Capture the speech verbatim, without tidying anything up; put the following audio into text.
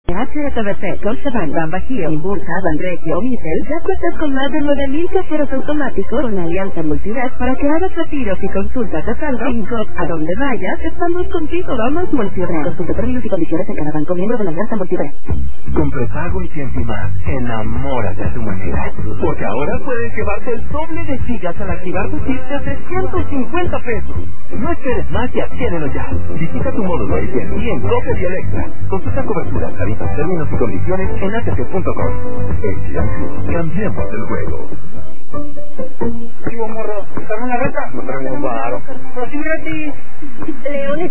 H S B C, Scotiabank, Banbajío, Impulsa, Banregio, Mitel, ya cuentas con más de nueve mil cajeros automáticos con la alianza Multivet para que hagas retiros y consultas de saldo en G O P. A donde vayas, estamos contigo. Vamos Multivet. Consulta términos y condiciones en cada banco miembro de la alianza Multivet. Con prepago y tiempo y más, enamórate a tu manera. Porque ahora puedes llevarte el doble de gigas al activar tu chip de trescientos cincuenta pesos. No esperes más y adquiérelo ya. Visita tu módulo A T and T en Coppel y Electra. Consulta cobertura, tarifas, términos y condiciones en A T C punto com. A T and T, cambiemos el juego. Chivo morro, ¿dame una reta? No tenemos varo. Pero sí gratis. Leones